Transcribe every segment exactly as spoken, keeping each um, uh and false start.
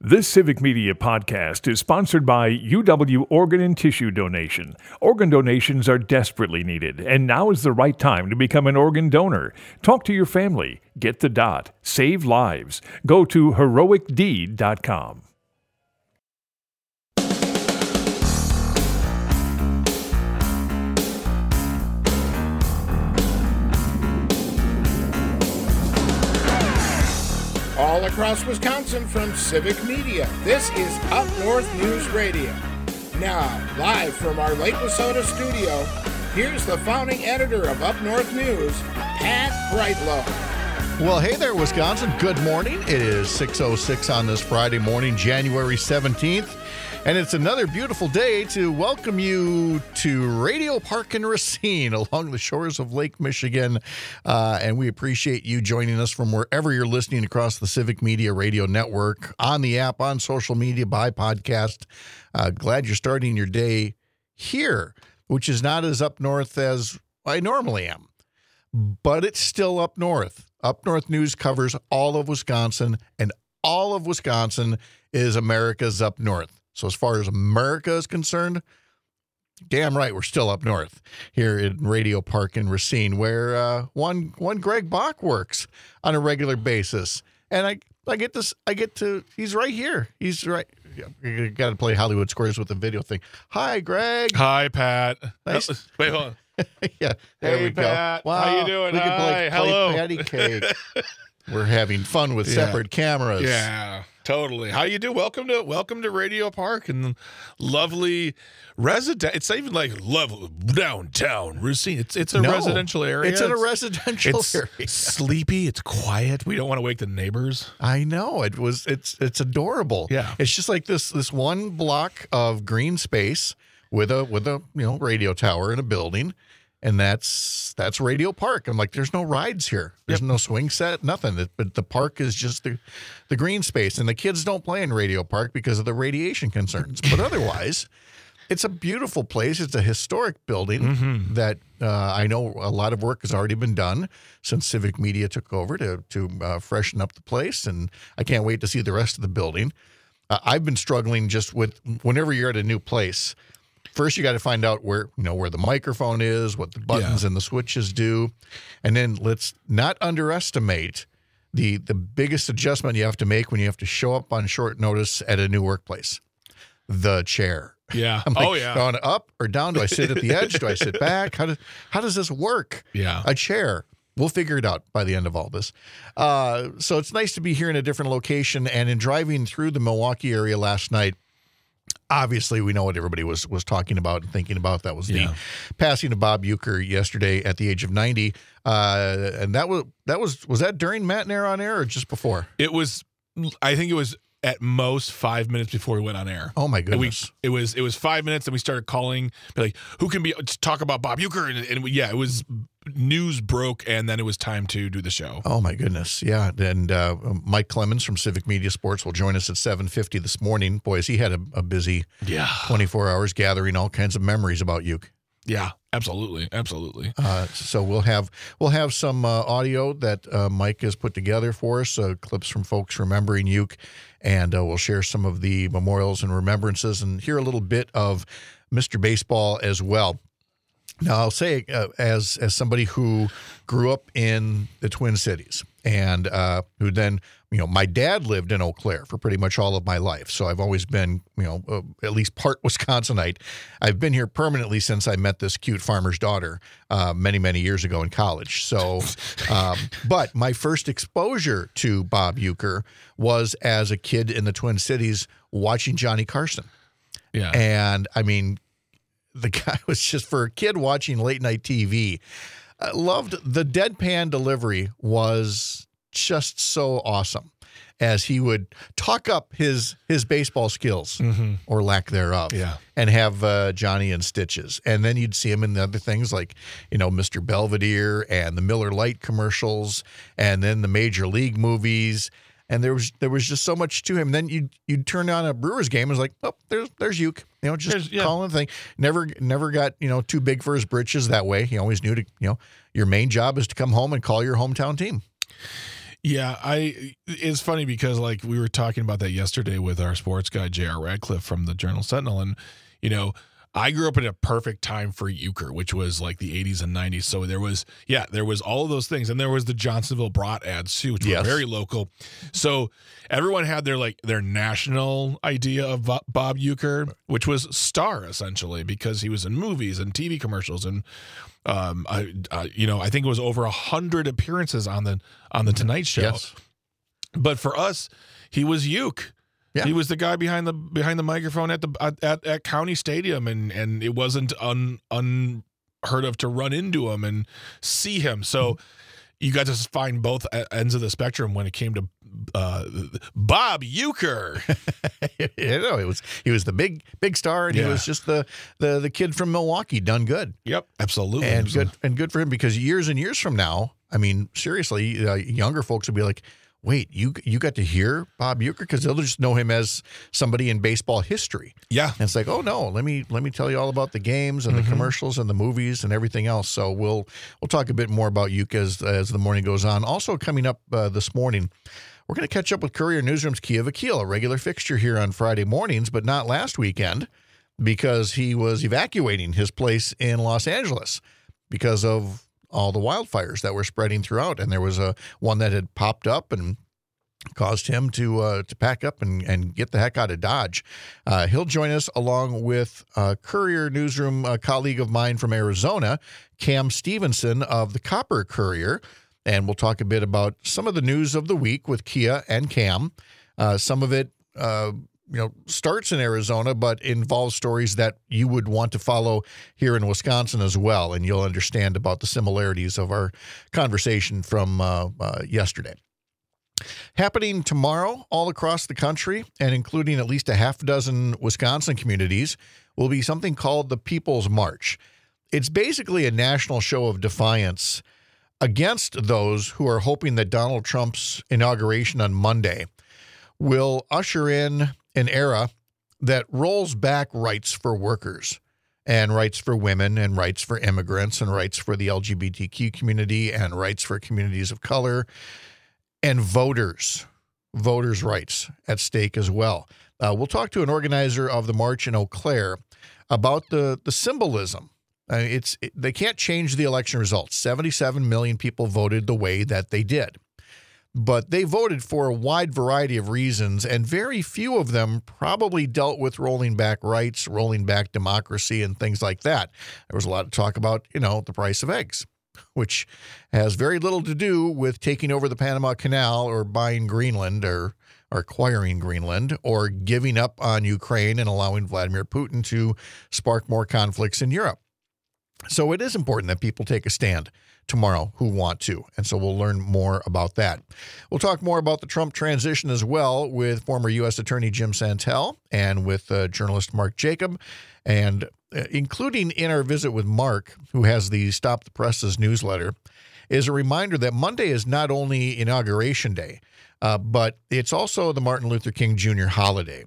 This Civic Media podcast is sponsored by U W Organ and Tissue Donation. Organ donations are desperately needed, and now is the right time to become an organ donor. Talk to your family. Get the dot. Save lives. Go to heroic deed dot com. All across Wisconsin from Civic Media, this is Up North News Radio. Now, live from our Lake Wissota studio, here's the founding editor of Up North News, Pat Brightlow. Well, hey there, Wisconsin. Good morning. It is six oh six on this Friday morning, January seventeenth. And it's another beautiful day to welcome you to Radio Park in Racine along the shores of Lake Michigan. Uh, and we appreciate you joining us from wherever you're listening across the Civic Media Radio Network, on the app, on social media, by podcast. Uh, glad you're starting your day here, which is not as up north as I normally am. But it's still up north. Up North News covers all of Wisconsin, and all of Wisconsin is America's up north. So as far as America is concerned, damn right, we're still up north here in Radio Park in Racine, where uh, one one Greg Bach works on a regular basis. And I I get this, I get to, he's right here. He's right. You got to play Hollywood Squares with the video thing. Hi, Greg. Hi, Pat. Nice. Oh, wait, hold on. Yeah, there hey, we go. Pat. Wow, How you doing? we can play, Hi. Hello. play patty cake. We're having fun with Yeah. separate cameras. Yeah, totally. How you do? Welcome to welcome to Radio Park and lovely resident. It's not even like level downtown Racine. It's it's a No, residential area. It's in a residential it's area. sleepy. It's quiet. We don't want to wake the neighbors. I know it was. It's it's adorable. Yeah. It's just like this this one block of green space with a with a you know radio tower and a building, and that's that's Radio Park. I'm like, there's no rides here. There's Yep. no swing set, nothing. It, but the park is just the the green space, and the kids don't play in Radio Park because of the radiation concerns. But otherwise, it's a beautiful place. It's a historic building Mm-hmm. that uh, I know a lot of work has already been done since Civic Media took over to to uh, freshen up the place, and I can't wait to see the rest of the building. Uh, I've been struggling just with whenever you're at a new place. First, you got to find out where you know where the microphone is, what the buttons Yeah. and the switches do, and then let's not underestimate the the biggest adjustment you have to make when you have to show up on short notice at a new workplace: the chair. Yeah. I'm like, oh yeah. going up or down? Do I sit at the edge? Do I sit back? How does how does this work? Yeah. A chair. We'll figure it out by the end of all this. Uh, so it's nice to be here in a different location. And in driving through the Milwaukee area last night, obviously we know what everybody was was talking about and thinking about. That was Yeah. the passing of Bob Uecker yesterday at the age of ninety. Uh, and that was that was was that during Matt and Air on air or just before? It was. I think it was at most five minutes before we went on air. Oh my And we, goodness. it was it was five minutes, and we started calling, be like, "Who can be to talk about Bob Uecker?" And, and we, yeah, it was news broke, and then it was time to do the show. Oh my goodness, yeah. And uh, Mike Clemens from Civic Media Sports will join us at seven fifty this morning. Boys, he had a, a busy Yeah, twenty-four hours gathering all kinds of memories about Uke. yeah, absolutely, absolutely. Uh, so we'll have we'll have some uh, audio that uh, Mike has put together for us, uh, clips from folks remembering Uke, and uh, we'll share some of the memorials and remembrances, and hear a little bit of Mister Baseball as well. Now, I'll say, uh, as as somebody who grew up in the Twin Cities, and uh, who then, you know, my dad lived in Eau Claire for pretty much all of my life, so I've always been, you know, uh, at least part Wisconsinite. I've been here permanently since I met this cute farmer's daughter uh, many, many years ago in college. So, um, but my first exposure to Bob Uecker was as a kid in the Twin Cities watching Johnny Carson. Yeah, And I mean, the guy was just, for a kid watching late night T V, I loved the deadpan delivery was just so awesome as he would talk up his his baseball skills mm-hmm. or lack thereof, Yeah. and have uh, Johnny in stitches. And then you'd see him in the other things like, you know, Mister Belvedere and the Miller Lite commercials, and then the Major League movies. And there was there was just so much to him. Then you'd you'd turn on a Brewers game and it's like, oh, there's there's Uke. You know, just There's- yeah. calling the thing. Never never got, you know, too big for his britches that way. He always knew to, you know, your main job is to come home and call your hometown team. Yeah, I. It's funny because like we were talking about that yesterday with our sports guy J R Radcliffe from the Journal Sentinel, and you know, I grew up in a perfect time for euchre, which was like the eighties and nineties. So there was, yeah, there was all of those things, and there was the Johnsonville Brat ads too, which Yes. were very local. So everyone had their like their national idea of Bo- Bob Euchre, which was star essentially because he was in movies and T V commercials and. Um, I, uh, you know, I think it was over a hundred appearances on the on the Tonight Show. Yes. But for us, he was Uke. Yeah. He was the guy behind the behind the microphone at the at, at County Stadium, and and it wasn't un, unheard of to run into him and see him. So mm-hmm. you got to find both ends of the spectrum when it came to uh, Bob Euchre. you know, it was he was the big big star, and Yeah. he was just the, the the kid from Milwaukee, done good. Yep, absolutely, and absolutely. good and good for him, because years and years from now, I mean, seriously, uh, younger folks would be like, "Wait, you you got to hear Bob Euchre?" Because they'll just know him as somebody in baseball history. Yeah, And it's like, oh no, let me let me tell you all about the games and Mm-hmm. the commercials and the movies and everything else. So we'll we'll talk a bit more about Euchre as as the morning goes on. Also coming up uh, this morning, we're going to catch up with Courier Newsroom's Kia Vakil, a regular fixture here on Friday mornings, but not last weekend, because he was evacuating his place in Los Angeles because of all the wildfires that were spreading throughout. And there was a one that had popped up and caused him to uh, to pack up and, and get the heck out of Dodge. Uh, he'll join us along with a Courier Newsroom uh, colleague of mine from Arizona, Cam Stevenson of the Copper Courier. And we'll talk a bit about some of the news of the week with Kia and Cam. Uh, some of it, uh, you know, starts in Arizona, but involves stories that you would want to follow here in Wisconsin as well. And you'll understand about the similarities of our conversation from uh, uh, yesterday. Happening tomorrow all across the country, and including at least a half dozen Wisconsin communities, will be something called the People's March. It's basically a national show of defiance against those who are hoping that Donald Trump's inauguration on Monday will usher in an era that rolls back rights for workers and rights for women and rights for immigrants and rights for the L G B T Q community and rights for communities of color and voters, voters' rights at stake as well. Uh, we'll talk to an organizer of the march in Eau Claire about the, the symbolism. Uh, it's it, they can't change the election results. seventy-seven million people voted the way that they did. But they voted for a wide variety of reasons, and very few of them probably dealt with rolling back rights, rolling back democracy, and things like that. There was a lot of talk about, you know, the price of eggs, which has very little to do with taking over the Panama Canal or buying Greenland or, or acquiring Greenland or giving up on Ukraine and allowing Vladimir Putin to spark more conflicts in Europe. So it is important that people take a stand tomorrow who want to. And so we'll learn more about that. We'll talk more about the Trump transition as well with former U S Attorney Jim Santel and with uh, journalist Mark Jacob, and uh, including in our visit with Mark, who has the Stop the Presses newsletter, is a reminder that Monday is not only Inauguration Day, uh, but it's also the Martin Luther King Junior holiday.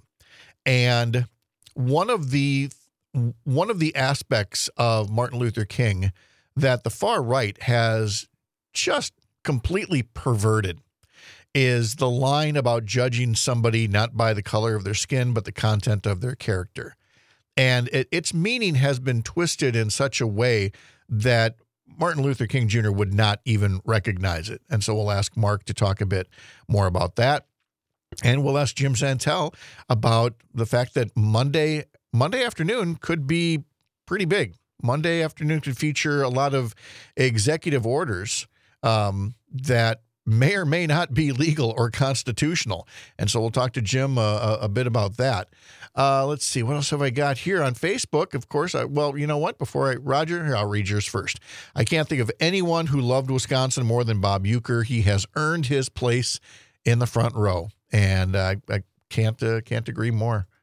And one of the One of the aspects of Martin Luther King that the far right has just completely perverted is the line about judging somebody not by the color of their skin, but the content of their character. And it, its meaning has been twisted in such a way that Martin Luther King Junior would not even recognize it. And so we'll ask Mark to talk a bit more about that. And we'll ask Jim Santel about the fact that Monday Monday afternoon could be pretty big. Monday afternoon could feature a lot of executive orders um, that may or may not be legal or constitutional. And so we'll talk to Jim uh, a, a bit about that. Uh, let's see. What else have I got here on Facebook? Of course, I, well, you know what? Before I, Roger, here, I'll read yours first. I can't think of anyone who loved Wisconsin more than Bob Euchre. He has earned his place in the front row. And uh, I can't uh, can't agree more.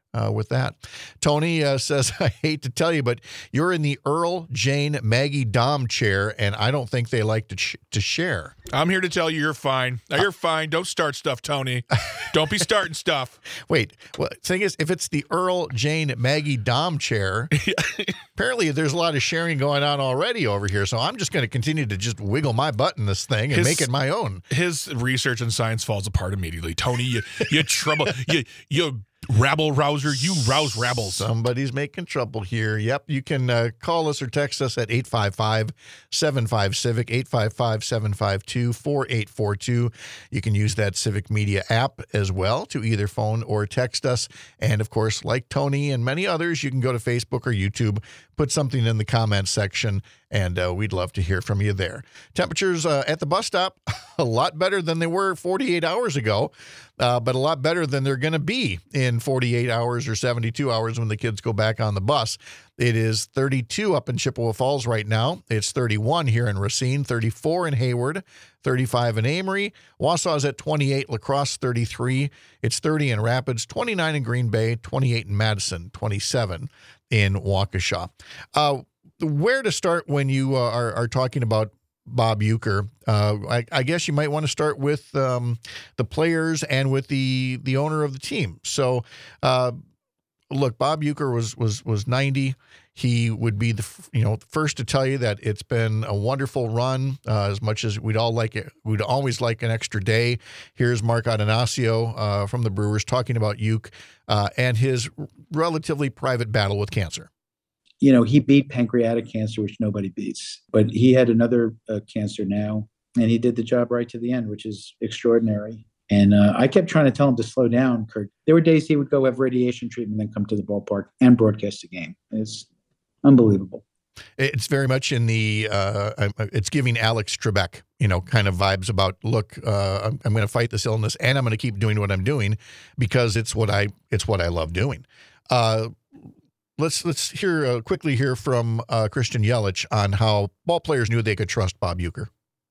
uh, with that. Tony uh, says, I hate to tell you, but you're in the Earl, Jane, Maggie, Dom chair, and I don't think they like to ch- to share. I'm here to tell you you're fine. Now, you're fine. Don't start stuff, Tony. Don't be starting stuff. Wait, well, thing is, if it's the Earl, Jane, Maggie, Dom chair, apparently there's a lot of sharing going on already over here, so I'm just going to continue to just wiggle my butt in this thing and His- make it my own. His research and science falls apart immediately. Tony, you, you trouble, you, you rabble rouser, you rouse rabbles. Somebody's making trouble here. Yep, you can uh, call us or text us at eight five five, seven five, Civic, eight five five, seven five two, four eight four two. You can use that Civic Media app as well to either phone or text us. And, of course, like Tony and many others, you can go to Facebook or YouTube, put something in the comments section, and uh, we'd love to hear from you there. Temperatures uh, at the bus stop, a lot better than they were forty-eight hours ago, uh, but a lot better than they're going to be in forty-eight hours or seventy-two hours when the kids go back on the bus. It is thirty-two up in Chippewa Falls right now. It's thirty-one here in Racine, thirty-four in Hayward, thirty-five in Amory. Wausau's at twenty-eight, La Crosse thirty-three. It's thirty in Rapids, twenty-nine in Green Bay, twenty-eight in Madison, twenty-seven in Waukesha. Uh, where to start when you uh, are, are talking about Bob Uecker? Uh, I, I guess you might want to start with um, the players and with the the owner of the team. So, uh, look, Bob Uecker was was was ninety. He would be the you know first to tell you that it's been a wonderful run. Uh, as much as we'd all like it, we'd always like an extra day. Here's Mark Adonasio uh, from the Brewers talking about Ueck uh, and his relatively private battle with cancer. You know, he beat pancreatic cancer, which nobody beats, but he had another uh, cancer now, and he did the job right to the end, which is extraordinary. And uh, I kept trying to tell him to slow down, Kurt. There were days he would go have radiation treatment, then come to the ballpark and broadcast the game. It's unbelievable. It's very much in the, uh, it's giving Alex Trebek, you know, kind of vibes about, look, uh, I'm, I'm going to fight this illness and I'm going to keep doing what I'm doing because it's what I, it's what I love doing. Uh, Let's let's hear uh, quickly hear from uh, Christian Yelich on how ball players knew they could trust Bob Uecker.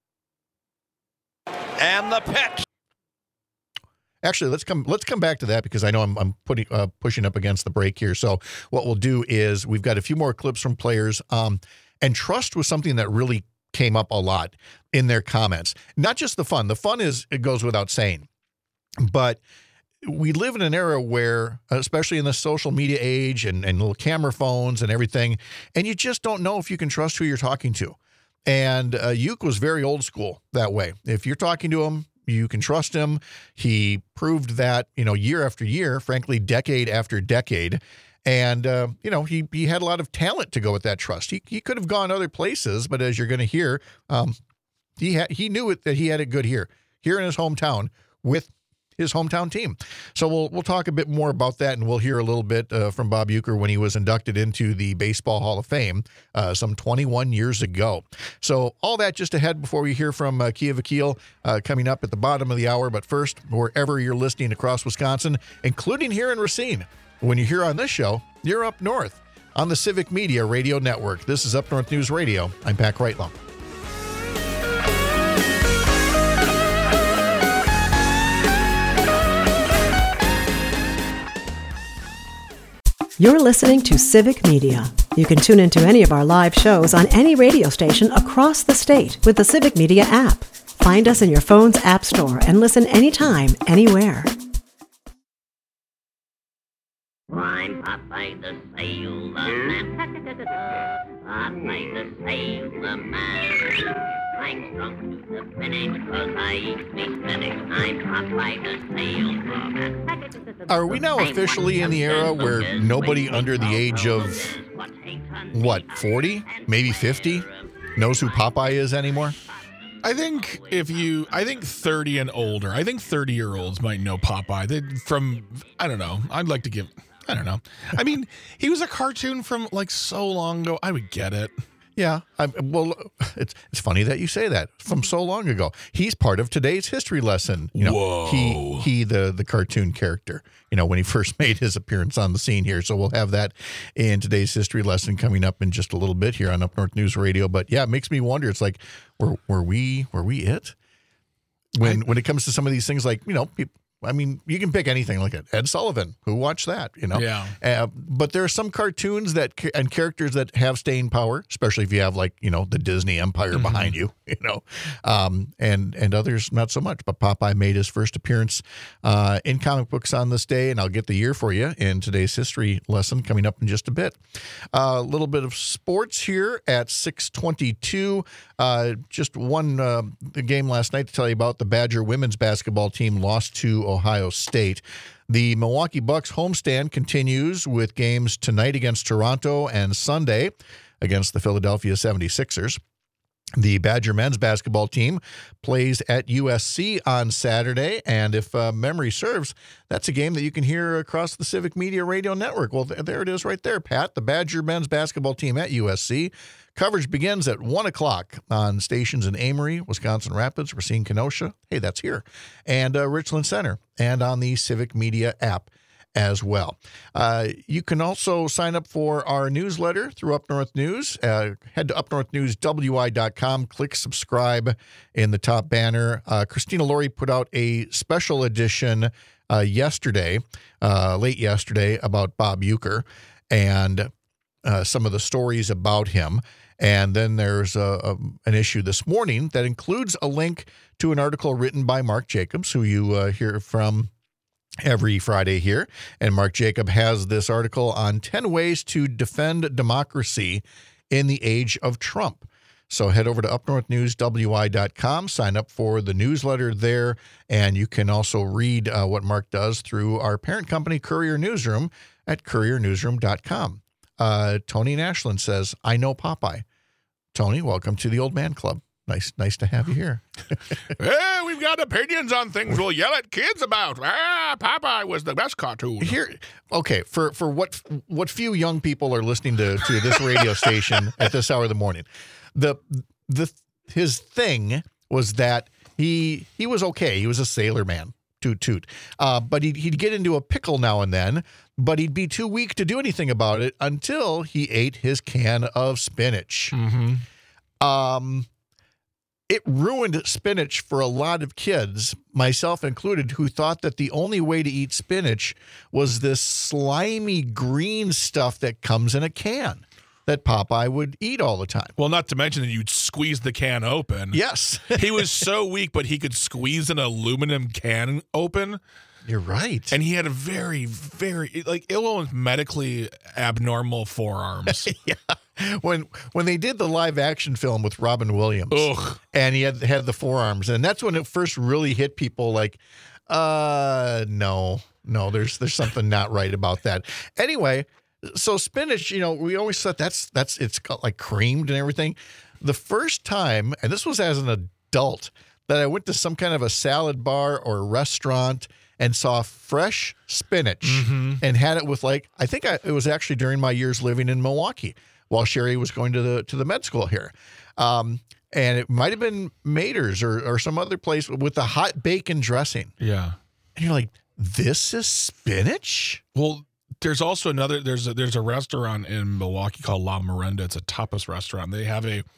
And the pitch. Actually, let's come let's come back to that because I know I'm I'm putting uh, pushing up against the break here. So what we'll do is we've got a few more clips from players, um, and trust was something that really came up a lot in their comments. Not just the fun. The fun is it goes without saying, but we live in an era where, especially in the social media age and, and little camera phones and everything, and you just don't know if you can trust who you're talking to. And uh, Ueck was very old school that way. If you're talking to him, you can trust him. He proved that, you know, year after year, frankly, decade after decade. And, uh, you know, he, he had a lot of talent to go with that trust. He, he could have gone other places, but as you're going to hear, um, he, ha- he knew it that he had it good here, here in his hometown with his hometown team. So we'll we'll talk a bit more about that, and we'll hear a little bit uh, from Bob Uecker when he was inducted into the Baseball Hall of Fame uh, some twenty-one years ago. So all that just ahead before we hear from uh, Kia Vakil uh, coming up at the bottom of the hour. But first, wherever you're listening across Wisconsin, including here in Racine, when you're here on this show, you're up north on the Civic Media Radio Network. This is Up North News Radio. I'm Pat Kreitlow. You're listening to Civic Media. You can tune into any of our live shows on any radio station across the state with the Civic Media app. Find us in your phone's app store and listen anytime, anywhere. I'm Popeye the Sailor Man. Popeye the Sailor Man. I'm drunk to the finish because I eat me spinach. I'm Popeye the Sailor Man. Are we now officially in the era where nobody under the age of, what, forty, maybe fifty, knows who Popeye is anymore? I think if you, I think thirty and older, I think thirty-year-olds might know Popeye. They, from, I don't know, I'd like to give, I don't know. I mean, he was a cartoon from like so long ago. I would get it. Yeah, I, well, it's it's funny that you say that. From so long ago, he's part of today's history lesson. You know, Whoa. he he the the cartoon character. You know, when he first made his appearance on the scene here. So we'll have that in today's history lesson coming up in just a little bit here on Up North News Radio. But yeah, it makes me wonder. It's like, were were we were we it when I, when it comes to some of these things? Like, you know, people, I mean, you can pick anything like it. Ed Sullivan, who watched that, you know? Yeah. Uh, but there are some cartoons that and characters that have staying power, especially if you have like, you know, the Disney empire mm-hmm. behind you, you know, um, and, and others not so much. But Popeye made his first appearance uh, in comic books on this day, and I'll get the year for you in today's history lesson coming up in just a bit. A uh, little bit of sports here at six twenty-two. Uh, just one uh, game last night to tell you about. The Badger women's basketball team lost to Ohio State. The Milwaukee Bucks homestand continues with games tonight against Toronto and Sunday against the Philadelphia seventy-sixers. The Badger men's basketball team plays at U S C on Saturday, and if uh, memory serves, that's a game that you can hear across the Civic Media Radio Network. Well, th- there it is right there, Pat. The Badger men's basketball team at U S C. Coverage begins at one o'clock on stations in Amory, Wisconsin Rapids, Racine, Kenosha. Hey, that's here. And uh, Richland Center, and on the Civic Media app as well. Uh, you can also sign up for our newsletter through Up North News. Uh, head to up north news w i dot com, click subscribe in the top banner. Uh, Christina Laurie put out a special edition uh, yesterday, uh, late yesterday, about Bob Uecker and uh, some of the stories about him. And then there's a, a, an issue this morning that includes a link to an article written by Mark Jacobs, who you uh, hear from every Friday here. And Mark Jacob has this article on ten ways to defend democracy in the age of Trump. So head over to up north news w i dot com, sign up for the newsletter there, and you can also read uh, what Mark does through our parent company, Courier Newsroom, at courier newsroom dot com. Uh, Tony Nashland says, I know Popeye. Tony, welcome to the Old Man Club. Nice nice to have you here. Hey, we've got opinions on things we'll yell at kids about. Ah, Popeye was the best cartoon. Here, okay, for, for what what few young people are listening to, to this radio station at this hour of the morning, the the his thing was that he he was okay. He was a sailor man. Toot toot. Uh, but he'd, he'd get into a pickle now and then, but he'd be too weak to do anything about it until he ate his can of spinach. Mm-hmm. Um, it ruined spinach for a lot of kids, myself included, who thought that the only way to eat spinach was this slimy green stuff that comes in a can that Popeye would eat all the time. Well, not to mention that you'd squeeze the can open. Yes. He was so weak, but he could squeeze an aluminum can open. You're right. And he had a very, very, like, almost medically abnormal forearms. Yeah. When when they did the live action film with Robin Williams, Ugh. and he had, had the forearms, and that's when it first really hit people like, uh, no, no, there's there's something not right about that. Anyway, so spinach, you know, we always thought that's, that's it's got like creamed and everything. The first time, and this was as an adult, that I went to some kind of a salad bar or restaurant and saw fresh spinach mm-hmm. and had it with like, I think I, it was actually during my years living in Milwaukee while Sherry was going to the to the med school here. Um, and it might have been Mater's or, or some other place with the hot bacon dressing. Yeah. And you're like, this is spinach? Well, there's also another, there's a, there's a restaurant in Milwaukee called La Miranda. It's a tapas restaurant. They have a,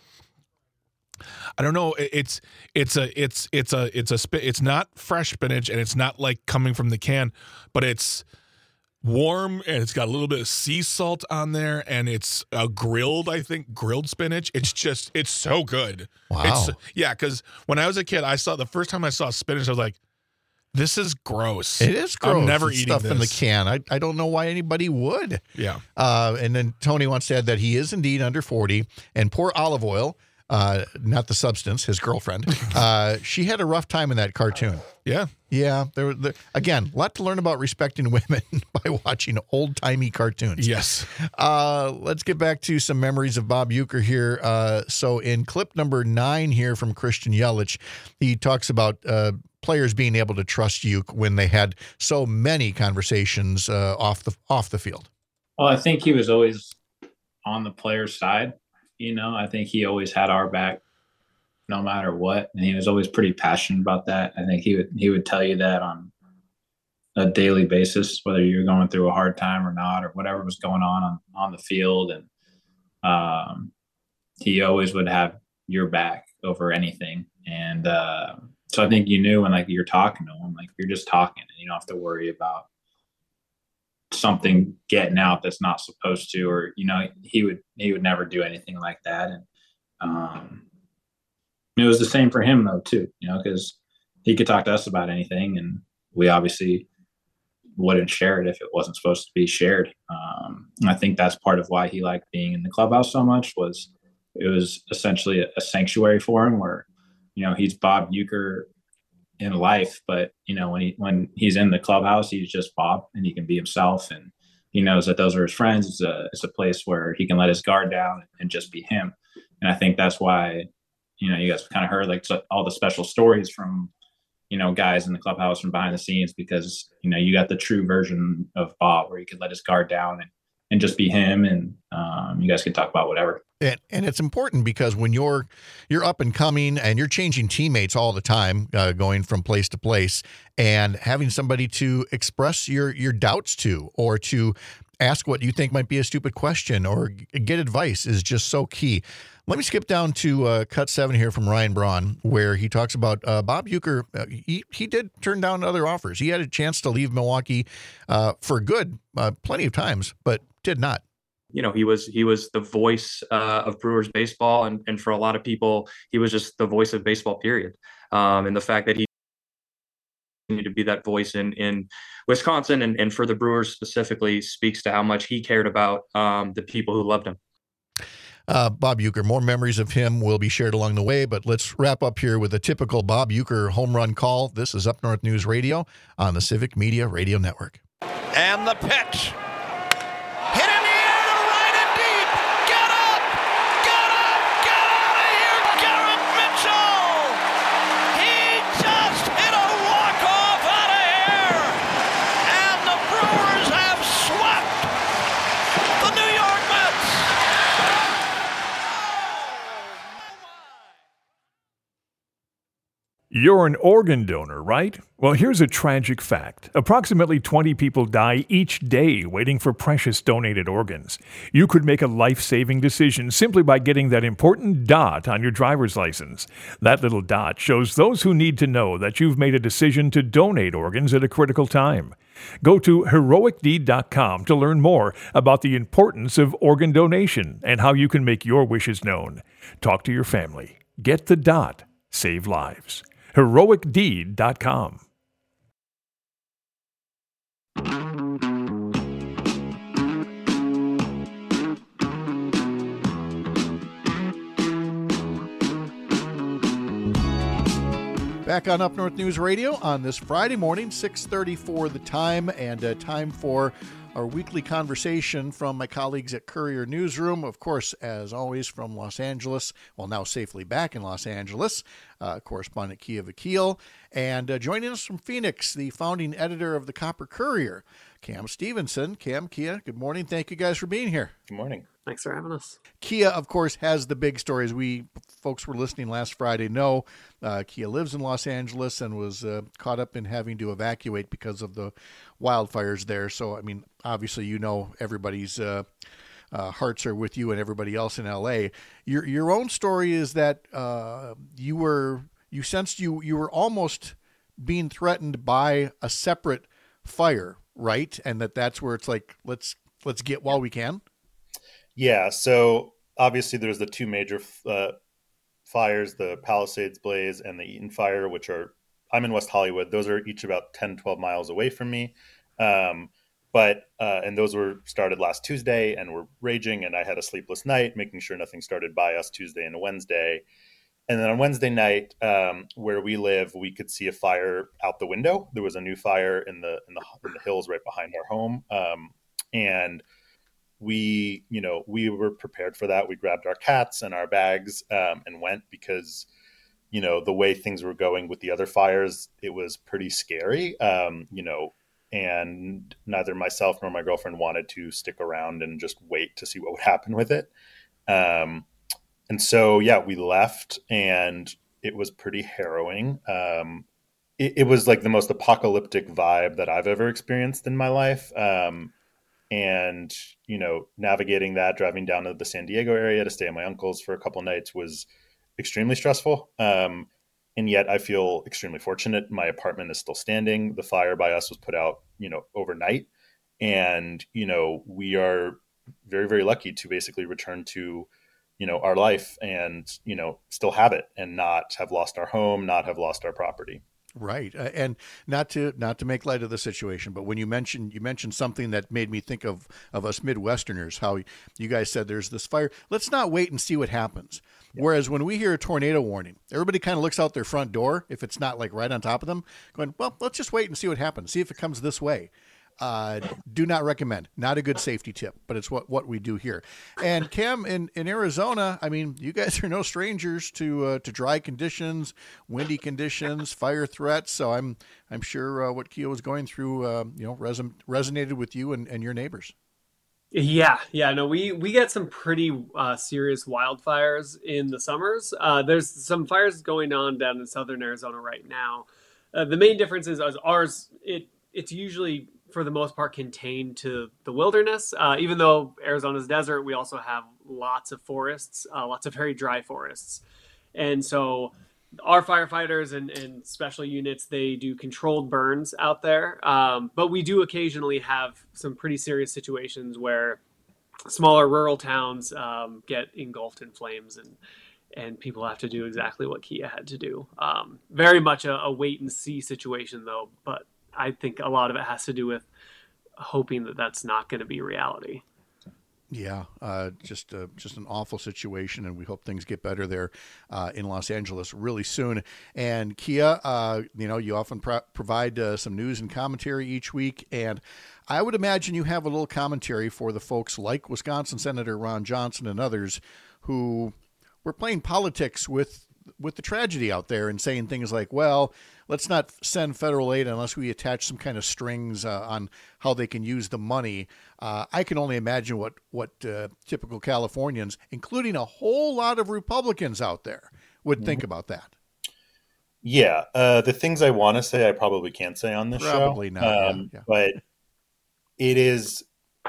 I don't know. It's it's a it's it's a it's a spi- it's not fresh spinach, and it's not like coming from the can, but it's warm and it's got a little bit of sea salt on there, and it's uh, grilled. I think grilled spinach. It's just it's so good. Wow. It's, yeah, because when I was a kid, I saw the first time I saw spinach, I was like, "This is gross." It is gross. I'm never it's eating stuff this. in the can. I I don't know why anybody would. Yeah. Uh, and then Tony once said that he is indeed under forty, and poor Olive Oil. Uh, not the substance, his girlfriend. Uh, she had a rough time in that cartoon. Yeah. Yeah. There, there, again, a lot to learn about respecting women by watching old-timey cartoons. Yes. Uh, let's get back to some memories of Bob Uecker here. Uh, so in clip number nine here from Christian Yelich, he talks about uh, players being able to trust Ueck when they had so many conversations uh, off the off the field. Well, I think he was always on the player's side. You know, I think he always had our back no matter what. And he was always pretty passionate about that. I think he would he would tell you that on a daily basis, whether you're going through a hard time or not, or whatever was going on on, on the field. And um, he always would have your back over anything. And uh, So I think you knew when like you're talking to him, like you're just talking and you don't have to worry about something getting out that's not supposed to, or, you know, he would, he would never do anything like that. And um, it was the same for him though, too, you know, because he could talk to us about anything and we obviously wouldn't share it if it wasn't supposed to be shared. Um, and I think that's part of why he liked being in the clubhouse so much, was it was essentially a, a sanctuary for him where, you know, he's Bob Uecker in life, but you know, when he, when he's in the clubhouse, he's just Bob and he can be himself. And he knows that those are his friends. It's a, it's a place where he can let his guard down and just be him. And I think that's why, you know, you guys kind of heard like all the special stories from, you know, guys in the clubhouse from behind the scenes, because, you know, you got the true version of Bob where he could let his guard down and, and just be him. And um, you guys can talk about whatever. And, and it's important because when you're you're up and coming and you're changing teammates all the time, uh, going from place to place, and having somebody to express your your doubts to, or to ask what you think might be a stupid question or get advice, is just so key. Let me skip down to uh, cut seven here from Ryan Braun, where he talks about uh, Bob Uecker. Uh, he, he did turn down other offers. He had a chance to leave Milwaukee uh, for good uh, plenty of times, but did not. You know, he was he was the voice uh, of Brewers baseball, and and for a lot of people, he was just the voice of baseball, period. Um, and the fact that he continued to be that voice in in Wisconsin and, and for the Brewers specifically speaks to how much he cared about um, the people who loved him. Uh, Bob Uecker, more memories of him will be shared along the way, but let's wrap up here with a typical Bob Uecker home run call. This is Up North News Radio on the Civic Media Radio Network. And the pitch. Hit in the air to right and deep. Get up! Get up! Get out of here, Garrett Mitchell! He just hit a walk-off out of here! And the Brewers have swept the New York Mets! You're an organ donor, right? Well, here's a tragic fact. Approximately twenty people die each day waiting for precious donated organs. You could make a life-saving decision simply by getting that important dot on your driver's license. That little dot shows those who need to know that you've made a decision to donate organs at a critical time. Go to heroic deed dot com to learn more about the importance of organ donation and how you can make your wishes known. Talk to your family. Get the dot. Save lives. heroic deed dot com. Back on Up North News Radio on this Friday morning, six thirty-four the time, and uh, time for our weekly conversation from my colleagues at Courier Newsroom. Of course, as always, from Los Angeles, well, now safely back in Los Angeles, uh, correspondent Kia Vakil. And uh, joining us from Phoenix, the founding editor of the Copper Courier, Cam Stevenson. Cam, Kia, good morning. Thank you guys for being here. Good morning. Thanks for having us. Kia, of course, has the big stories. We folks were listening last Friday know uh, Kia lives in Los Angeles and was uh, caught up in having to evacuate because of the wildfires there. So, I mean, obviously, you know, everybody's uh, uh, hearts are with you and everybody else in L A. Your your own story is that uh, you were you sensed you you were almost being threatened by a separate fire, right? And that that's where it's like let's let's get while we can. Yeah, so obviously there's the two major uh, fires, the Palisades Blaze and the Eaton Fire, which are, I'm in West Hollywood. Those are each about ten, twelve miles away from me. Um, but, uh, and those were started last Tuesday and were raging, and I had a sleepless night, making sure nothing started by us Tuesday and Wednesday. And then on Wednesday night, um, where we live, we could see a fire out the window. There was a new fire in the, in the, in the hills right behind our home. Um, and we, you know, we were prepared for that. We grabbed our cats and our bags um, and went because, you know, the way things were going with the other fires, it was pretty scary, um, you know, and neither myself nor my girlfriend wanted to stick around and just wait to see what would happen with it. Um, and so, yeah, we left and it was pretty harrowing. Um, it, it was like the most apocalyptic vibe that I've ever experienced in my life. Um, And, you know, navigating that, driving down to the San Diego area to stay at my uncle's for a couple nights was extremely stressful. Um, And yet I feel extremely fortunate. My apartment is still standing. The fire by us was put out, you know, overnight. And, you know, we are very, very lucky to basically return to, you know, our life and, you know, still have it and not have lost our home, not have lost our property. Right. Uh, and not to not to make light of the situation, but when you mentioned you mentioned something that made me think of of us Midwesterners, how you guys said there's this fire. Let's not wait and see what happens. Yeah. Whereas when we hear a tornado warning, everybody kind of looks out their front door if it's not like right on top of them, going, well, let's just wait and see what happens. See if it comes this way. Uh, do not recommend. Not a good safety tip, but it's what, what we do here. And Cam, in, in Arizona, I mean, you guys are no strangers to uh, to dry conditions, windy conditions, fire threats. So I'm I'm sure uh, what Kia was going through, uh, you know, reson- resonated with you and, and your neighbors. Yeah, yeah, no, we we get some pretty uh, serious wildfires in the summers. Uh, there's some fires going on down in southern Arizona right now. Uh, the main difference is ours. It it's usually, for the most part, contained to the wilderness. Uh, even though Arizona's desert, we also have lots of forests, uh, lots of very dry forests. And so our firefighters and, and special units, they do controlled burns out there. Um, but we do occasionally have some pretty serious situations where smaller rural towns um, get engulfed in flames, and and people have to do exactly what Kia had to do. Um, very much a, a wait and see situation, though, but I think a lot of it has to do with hoping that that's not going to be reality. Yeah, uh, just uh, just an awful situation, and we hope things get better there uh, in Los Angeles really soon. And Kia, uh, you know, you often pro- provide uh, some news and commentary each week, and I would imagine you have a little commentary for the folks like Wisconsin Senator Ron Johnson and others who were playing politics with with the tragedy out there and saying things like, well, let's not send federal aid unless we attach some kind of strings uh, on how they can use the money. Uh, I can only imagine what, what uh, typical Californians, including a whole lot of Republicans out there, would mm-hmm. think about that. Yeah. Uh, the things I want to say, I probably can't say on this probably show. Not, um, yeah, yeah. But it is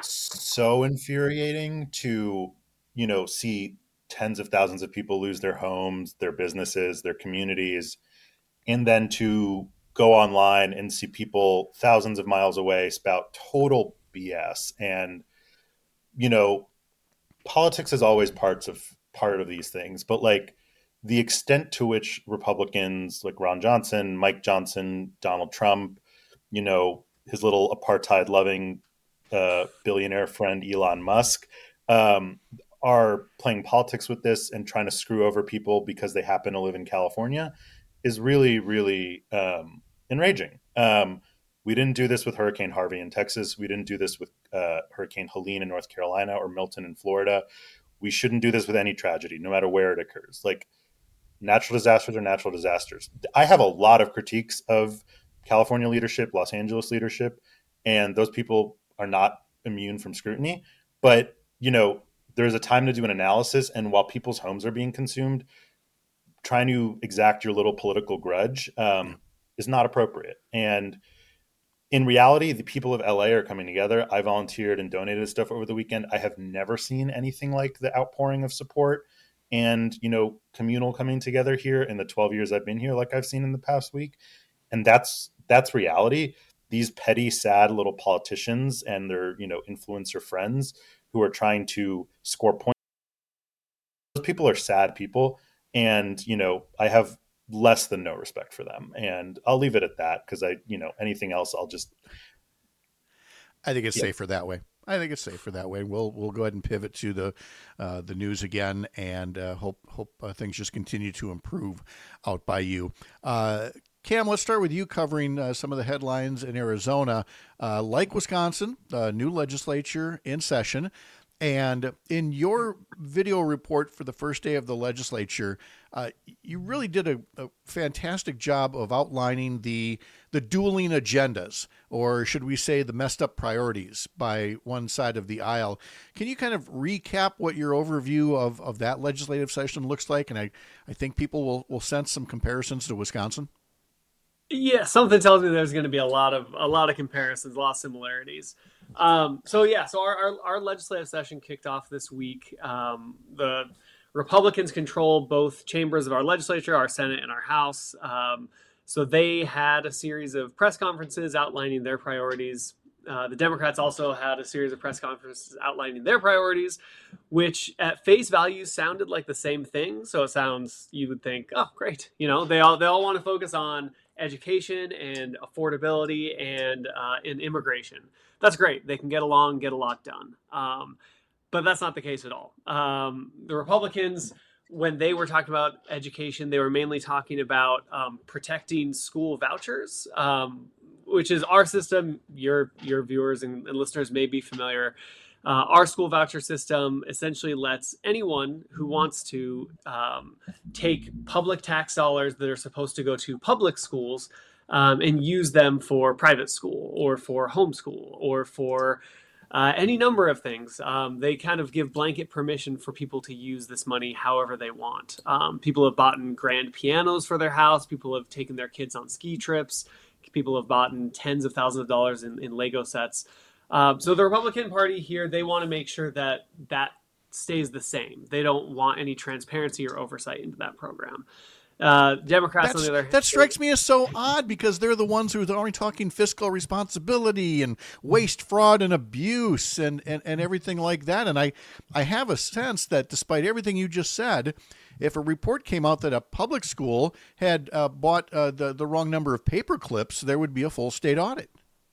so infuriating to, you know, see tens of thousands of people lose their homes, their businesses, their communities, and then to go online and see people thousands of miles away spout total B S. And, you know, politics is always parts of part of these things, but like the extent to which Republicans like Ron Johnson, Mike Johnson, Donald Trump, you know, his little apartheid loving uh, billionaire friend, Elon Musk, um, are playing politics with this and trying to screw over people because they happen to live in California is really, really um, enraging. Um, we didn't do this with Hurricane Harvey in Texas. We didn't do this with uh, Hurricane Helene in North Carolina or Milton in Florida. We shouldn't do this with any tragedy, no matter where it occurs. Like, natural disasters are natural disasters. I have a lot of critiques of California leadership, Los Angeles leadership, and those people are not immune from scrutiny. But, you know, there's a time to do an analysis, and while people's homes are being consumed, trying to exact your little political grudge um, is not appropriate. And in reality, the people of L A are coming together. I volunteered and donated stuff over the weekend. I have never seen anything like the outpouring of support and, you know, communal coming together here in the twelve years I've been here, like I've seen in the past week. And that's, that's reality. These petty, sad little politicians and their, you know, influencer friends who are trying to score points. Those people are sad people. And, you know, I have less than no respect for them. And I'll leave it at that because I, you know, anything else, I'll just. I think it's yeah. safer that way. I think it's safer that way. We'll we'll go ahead and pivot to the uh, the news again, and uh, hope hope uh, things just continue to improve out by you. Uh, Cam, let's start with you covering uh, some of the headlines in Arizona. Uh, like Wisconsin, uh, new legislature in session. And in your video report for the first day of the legislature, uh, you really did a, a fantastic job of outlining the the dueling agendas, or should we say the messed up priorities by one side of the aisle. Can you kind of recap what your overview of, of that legislative session looks like? And I, I think people will, will sense some comparisons to Wisconsin. Yeah, something tells me there's going to be a lot of a lot of comparisons, a lot of similarities. Um, so yeah, so our, our, our legislative session kicked off this week. Um, the Republicans control both chambers of our legislature, our Senate and our House. Um, so they had a series of press conferences outlining their priorities. Uh, the Democrats also had a series of press conferences outlining their priorities, which at face value sounded like the same thing. So it sounds, you would think, oh, great. You know, they all they all want to focus on education and affordability and uh, and immigration. That's great. They can get along, get a lot done. Um, but that's not the case at all. Um, the Republicans, when they were talking about education, they were mainly talking about um, protecting school vouchers. Um, which is our system. Your your viewers and, and listeners may be familiar. Uh, our school voucher system essentially lets anyone who wants to um, take public tax dollars that are supposed to go to public schools um, and use them for private school or for homeschool or for uh, any number of things. Um, they kind of give blanket permission for people to use this money however they want. Um, people have bought grand pianos for their house. People have taken their kids on ski trips. People have bought tens of thousands of dollars in, in Lego sets. Um, so the Republican Party here, they want to make sure that that stays the same. They don't want any transparency or oversight into that program. Uh, Democrats, That's, on the other hand, that strikes me as so odd because they're the ones who are only talking fiscal responsibility and waste, fraud, and abuse and, and, and everything like that. And I, I have a sense that despite everything you just said, if a report came out that a public school had uh, bought uh, the, the wrong number of paper clips, there would be a full state audit.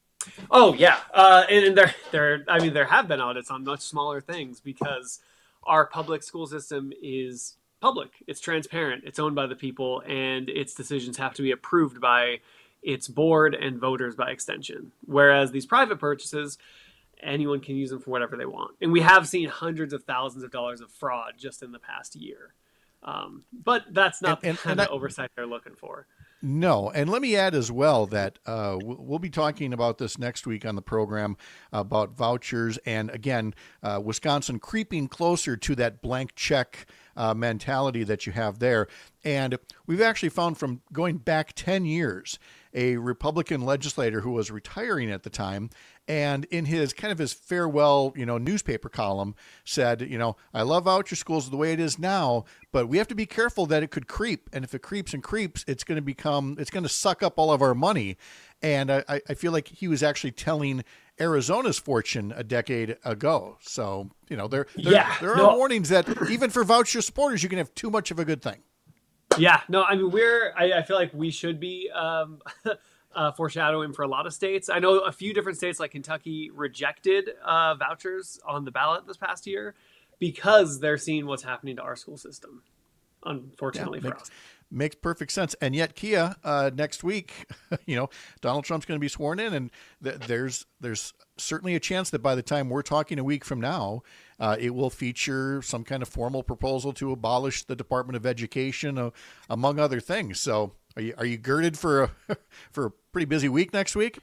Oh, yeah. Uh, and, and there, there, I mean, there have been audits on much smaller things because our public school system is public. It's transparent. It's owned by the people, and its decisions have to be approved by its board and voters by extension. Whereas these private purchases, anyone can use them for whatever they want. And we have seen hundreds of thousands of dollars of fraud just in the past year. Um, but that's not and, the kind and of I, oversight they're looking for. No. And let me add as well that uh, we'll be talking about this next week on the program about vouchers. And again, uh, Wisconsin creeping closer to that blank check uh, mentality that you have there. And we've actually found from going back ten years, a Republican legislator who was retiring at the time, and in his kind of his farewell, you know, newspaper column said, you know, I love voucher schools the way it is now, but we have to be careful that it could creep. And if it creeps and creeps, it's going to become, it's going to suck up all of our money. And I, I feel like he was actually telling Arizona's fortune a decade ago. So, you know, there, there, yeah, there are no. warnings that even for voucher supporters, you can have too much of a good thing. Yeah, no, I mean, we're, I, I feel like we should be um, uh, foreshadowing for a lot of states. I know a few different states like Kentucky rejected uh, vouchers on the ballot this past year because they're seeing what's happening to our school system, unfortunately yeah, for makes, us. Makes perfect sense. And yet, Kia, uh, next week, you know, Donald Trump's going to be sworn in, and th- there's there's certainly a chance that by the time we're talking a week from now, uh, it will feature some kind of formal proposal to abolish the Department of Education, uh, among other things. So, are you are you girded for a for a pretty busy week next week?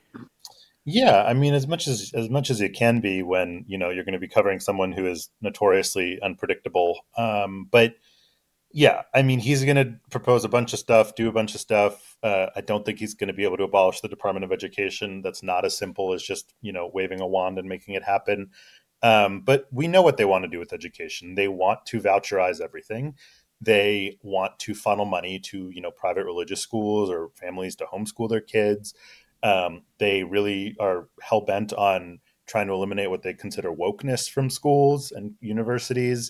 Yeah, I mean, as much as as much as it can be when you know you're going to be covering someone who is notoriously unpredictable, um, but. Yeah, I mean, he's going to propose a bunch of stuff, do a bunch of stuff. Uh, I don't think he's going to be able to abolish the Department of Education. That's not as simple as just, you know, waving a wand and making it happen. Um, but we know what they want to do with education. They want to voucherize everything. They want to funnel money to, you know, private religious schools or families to homeschool their kids. Um, they really are hell-bent on trying to eliminate what they consider wokeness from schools and universities.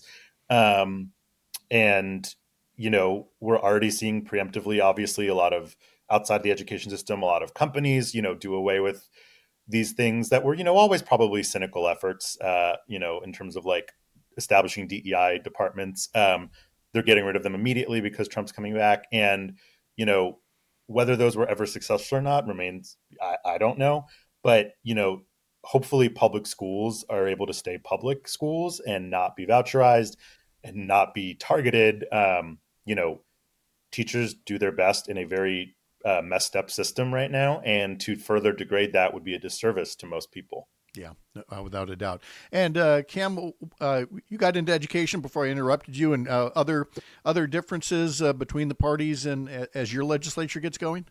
Um And, you know, we're already seeing preemptively, obviously, a lot of outside the education system, a lot of companies, you know, do away with these things that were, you know, always probably cynical efforts, uh, you know, in terms of like establishing D E I departments. Um, they're getting rid of them immediately because Trump's coming back. And, you know, whether those were ever successful or not remains, I, I don't know. But, you know, hopefully public schools are able to stay public schools and not be voucherized and not be targeted. Um, you know, teachers do their best in a very uh, messed up system right now, and to further degrade that would be a disservice to most people. Yeah, uh, without a doubt. And uh, Cam, uh, you got into education before I interrupted you, and uh, other other differences uh, between the parties and uh, as your legislature gets going?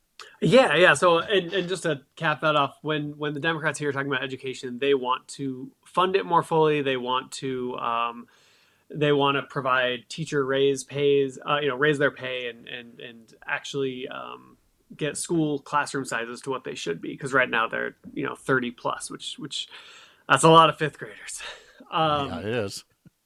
Yeah, yeah. So, and, and just to cap that off, when when the Democrats here are talking about education, they want to fund it more fully. They want to um, They want to provide teacher raise pays, uh, you know, raise their pay and and and actually um, get school classroom sizes to what they should be. Because right now they're, you know, thirty plus, which which that's a lot of fifth graders. Um, yeah, it is.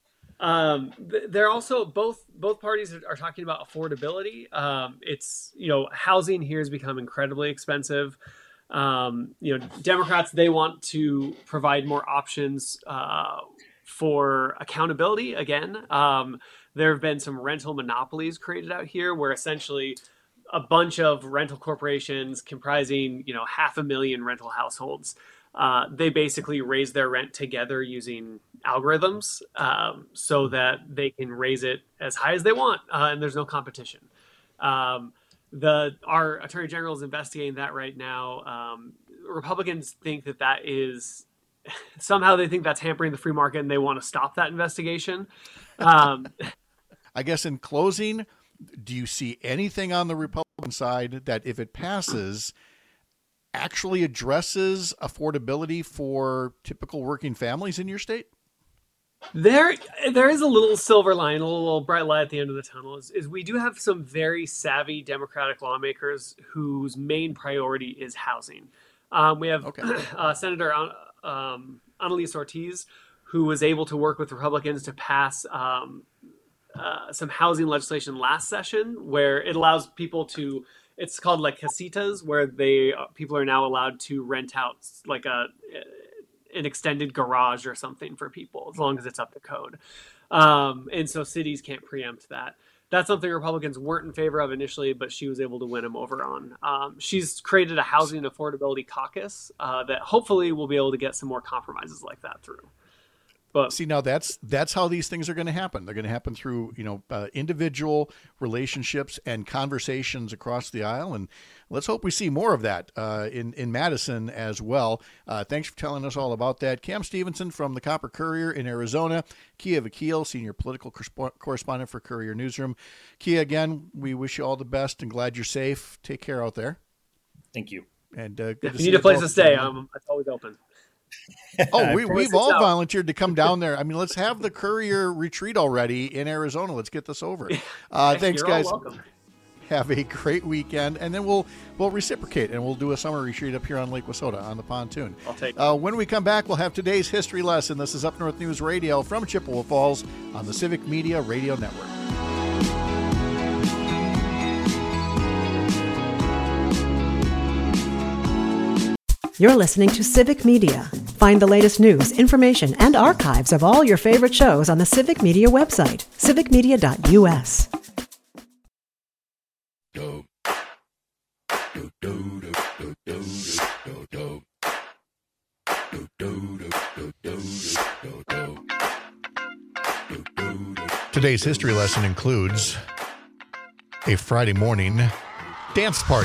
Um, they're also both both parties are talking about affordability. Um, it's, you know, housing here has become incredibly expensive. Um, you know, Democrats, they want to provide more options uh, for accountability again. Um, there have been some rental monopolies created out here where essentially a bunch of rental corporations comprising, you know, half a million rental households, uh, they basically raise their rent together using algorithms um, so that they can raise it as high as they want, uh, and there's no competition. Um, the our Attorney General is investigating that right now. Um, Republicans think that that is somehow they think that's hampering the free market, and they want to stop that investigation. Um, I guess in closing, do you see anything on the Republican side that, if it passes, actually addresses affordability for typical working families in your state? There, there is a little silver line, a little bright light at the end of the tunnel. Is, is we do have some very savvy Democratic lawmakers whose main priority is housing. Um, we have okay. uh, Senator um, Annalise Ortiz, who was able to work with Republicans to pass um, uh, some housing legislation last session, where it allows people to. It's called like casitas, where they people are now allowed to rent out like a. an extended garage or something for people, as long as it's up to code. Um, and so cities can't preempt that. That's something Republicans weren't in favor of initially, but she was able to win them over on. Um, she's created a housing affordability caucus uh, that hopefully will be able to get some more compromises like that through. But see, now that's that's how these things are going to happen. They're going to happen through, you know, uh, individual relationships and conversations across the aisle. And let's hope we see more of that uh, in, in Madison as well. Uh, thanks for telling us all about that. Cam Stevenson from the Copper Courier in Arizona. Kia Vakil, senior political correspondent for Courier Newsroom. Kia, again, we wish you all the best and glad you're safe. Take care out there. Thank you. And uh, if you need a place to stay, um, it's always open. Oh, we, we've all volunteered to come down there. I mean, let's have the Courier retreat already in Arizona. Let's get this over. Uh, thanks, You're guys. all welcome. Have a great weekend, and then we'll we'll reciprocate, and we'll do a summer retreat up here on Lake Wissota on the pontoon. I'll take it. Uh, when we come back, we'll have today's history lesson. This is Up North News Radio from Chippewa Falls on the Civic Media Radio Network. You're listening to Civic Media. Find the latest news, information, and archives of all your favorite shows on the Civic Media website, civic media dot u s. Today's history lesson includes a Friday morning dance party.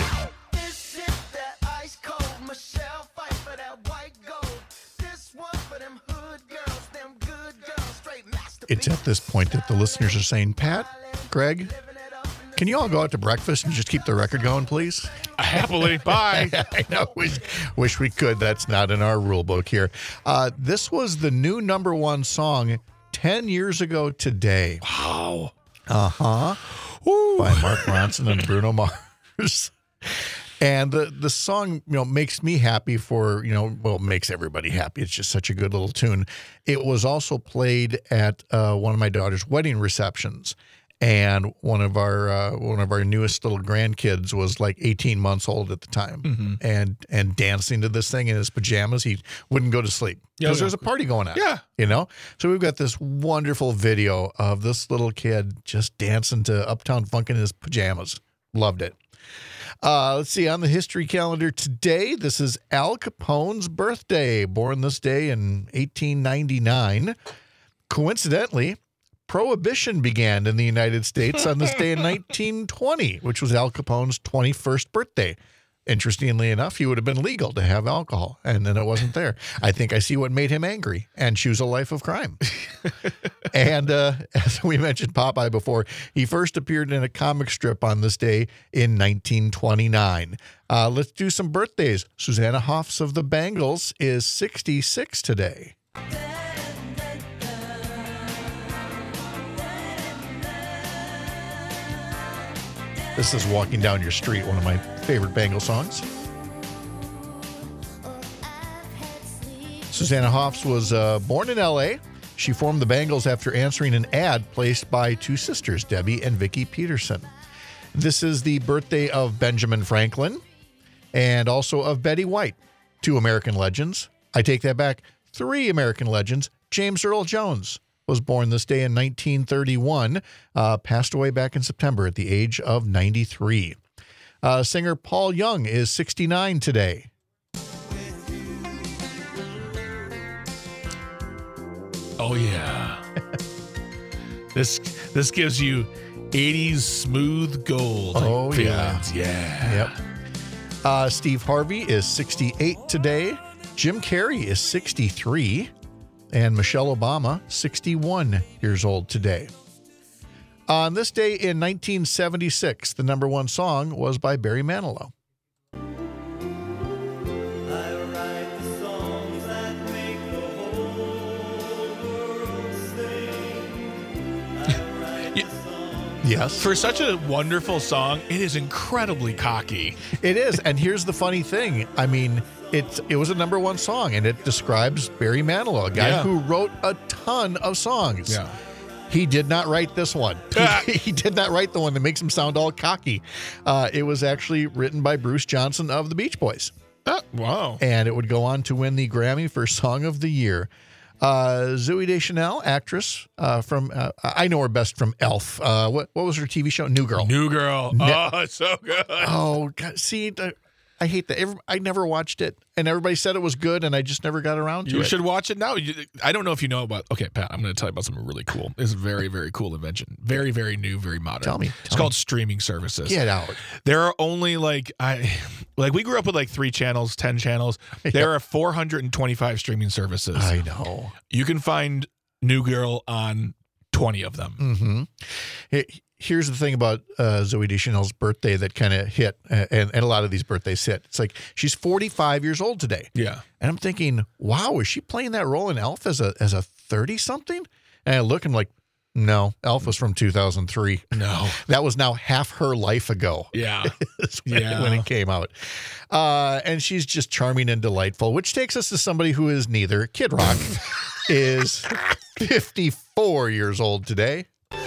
It's at this point that the listeners are saying, Pat, Greg, can you all go out to breakfast and just keep the record going, please? Happily. Bye. I know. Wish, wish we could. That's not in our rule book here. Uh, this was the new number one song ten years ago today. Wow. Uh-huh. Woo. By Mark Ronson and Bruno Mars. And the, the song, you know, makes me happy for, you know, well, makes everybody happy. It's just such a good little tune. It was also played at uh, one of my daughter's wedding receptions. And one of our uh, one of our newest little grandkids was like eighteen months old at the time, mm-hmm. and and dancing to this thing in his pajamas. He wouldn't go to sleep because yeah, there's a party going on. Yeah, you know. So we've got this wonderful video of this little kid just dancing to Uptown Funk in his pajamas. Loved it. Uh, let's see, on the history calendar today, this is Al Capone's birthday, born this day in eighteen ninety-nine. Coincidentally, Prohibition began in the United States on this day in nineteen twenty, which was Al Capone's twenty-first birthday. Interestingly enough, he would have been legal to have alcohol, and then it wasn't there. I think I see what made him angry and choose a life of crime. And uh, as we mentioned Popeye before, he first appeared in a comic strip on this day in nineteen twenty-nine. Uh, let's do some birthdays. Susanna Hoffs of the Bangles is sixty-six today. This is Walking Down Your Street, one of my favorite Bengal songs. Susanna Hoffs was uh, born in L A. She formed the Bangles after answering an ad placed by two sisters, Debbie and Vicki Peterson. This is the birthday of Benjamin Franklin and also of Betty White, two American legends. I take that back, three American legends. James Earl Jones was born this day in nineteen thirty-one, uh, passed away back in September at the age of ninety-three. Uh, singer Paul Young is sixty-nine today. Oh, yeah. this this gives you eighties smooth gold. Oh, feelings. yeah. Yeah. Yep. Uh, Steve Harvey is sixty-eight today. Jim Carrey is sixty-three. And Michelle Obama, sixty-one years old today. On this day in nineteen seventy-six, the number one song was by Barry Manilow. Yes. For such a wonderful song, it is incredibly cocky. It is. And here's the funny thing. I mean, it, it was a number one song, and it describes Barry Manilow, a guy Yeah. who wrote a ton of songs. Yeah. He did not write this one. He, he did not write the one that makes him sound all cocky. Uh, it was actually written by Bruce Johnson of the Beach Boys. Oh, wow. And it would go on to win the Grammy for Song of the Year. Uh, Zooey Deschanel, actress uh, from, uh, I know her best from Elf. Uh, what what was her T V show? New Girl. New Girl. Ne- Oh, it's so good. Oh, God, see, the- I hate that. Every, I never watched it, and everybody said it was good, and I just never got around to You it. should watch it now. You, I don't know if you know about. Okay, Pat, I'm going to tell you about something really cool. It's a very, very cool invention. Very, very new, very modern. Tell me. It's tell called me. streaming services. Get out. There are only like I, like we grew up with like three channels, ten channels. There are four hundred twenty-five streaming services. I know. You can find New Girl on twenty of them. Mm-hmm. It, here's the thing about uh, Zooey Deschanel's birthday that kind of hit, uh, and, and a lot of these birthdays hit. It's like she's forty-five years old today. Yeah. And I'm thinking, wow, is she playing that role in Elf as a as a thirty-something? And I look, I'm like, no, Elf was from two thousand three. No. That was now half her life ago. Yeah. when, Yeah. when it came out. Uh, and she's just charming and delightful, which takes us to somebody who is neither. Kid Rock is fifty-four years old today.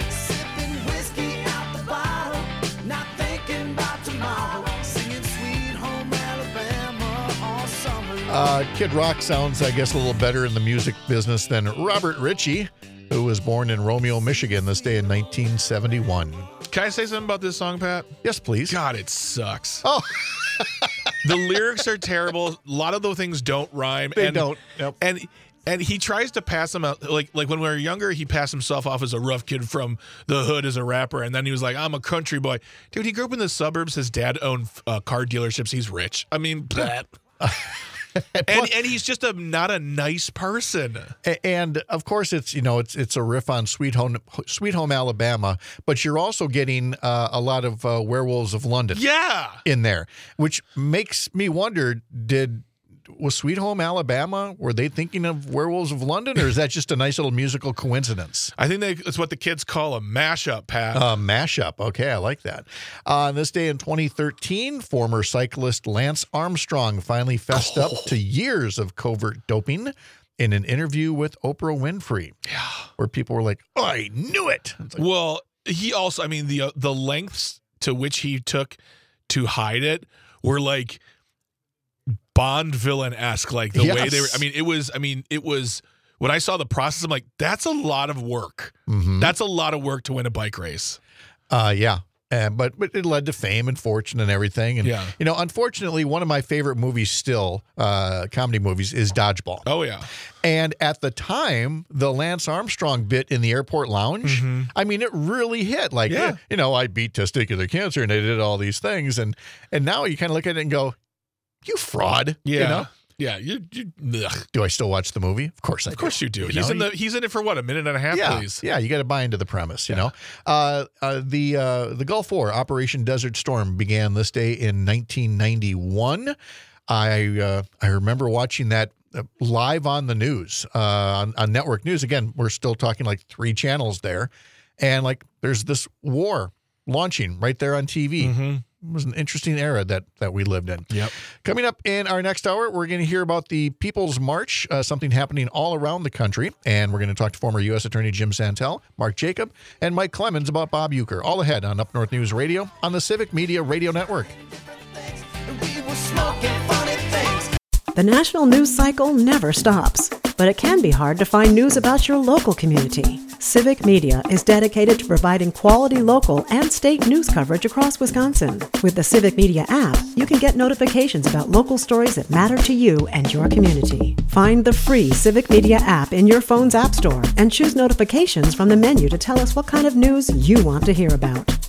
Uh, Kid Rock sounds, I guess, a little better in the music business than Robert Ritchie, who was born in Romeo, Michigan this day in nineteen seventy-one. Can I say something about this song, Pat? Yes, please. God, it sucks. Oh, The lyrics are terrible. A lot of the things don't rhyme. they and, don't. Yep. And and he tries to pass him out like like when we were younger, he passed himself off as a rough kid from the hood as a rapper, and then he was like, "I'm a country boy." Dude, he grew up in the suburbs. His dad owned uh, car dealerships. He's rich. I mean, that. and and he's just a not a nice person. A- And of course, it's you know it's it's a riff on Sweet Home Sweet Home Alabama, but you're also getting uh, a lot of uh, Werewolves of London Yeah. in there, which makes me wonder: Did was Sweet Home Alabama? Were they thinking of Werewolves of London, or is that just a nice little musical coincidence? I think they, it's what the kids call a mashup, Pat. Uh, mashup. Okay, I like that. Uh, on this day in twenty thirteen, former cyclist Lance Armstrong finally fessed up to years of covert doping in an interview with Oprah Winfrey, yeah. where people were like, "Oh, I knew it." It's like, Well, he also, I mean, the uh, the lengths to which he took to hide it were like Bond villain esque, like the way they were. Yes. I mean, it was. I mean, it was. When I saw the process, I'm like, that's a lot of work. mhm. That's a lot of work to win a bike race. Uh, yeah. Uh, but but it led to fame and fortune and everything. And, Yeah. you know, unfortunately, one of my favorite movies still, uh, comedy movies, is Dodgeball. Oh yeah. And at the time, the Lance Armstrong bit in the airport lounge, Mhm. I mean, it really hit. Like, Yeah. eh, you know, I beat testicular cancer and I did all these things. And and now you kind of look at it and go, you fraud. Yeah. You know? Yeah. You. you ugh. Do I still watch the movie? Of course I Of course you do. You he's know, in the. you- He's in it for what, a minute and a half, Yeah, please. yeah, you got to buy into the premise, you know. Uh, uh, the uh, the Gulf War, Operation Desert Storm, began this day in nineteen ninety-one. I uh, I remember watching that uh, live on the news uh, on, on network news. Again, we're still talking like three channels there, and like there's this war launching right there on T V. Mm-hmm. It was an interesting era that that we lived in. Yep. Coming up in our next hour, we're going to hear about the People's March, uh, something happening all around the country. And we're going to talk to former U S Attorney Jim Santel, Mark Jacob, and Mike Clemens about Bob Uecker. All ahead on Up North News Radio on the Civic Media Radio Network. The national news cycle never stops, but it can be hard to find news about your local community. Civic Media is dedicated to providing quality local and state news coverage across Wisconsin. With the Civic Media app, you can get notifications about local stories that matter to you and your community. Find the free Civic Media app in your phone's app store and choose notifications from the menu to tell us what kind of news you want to hear about.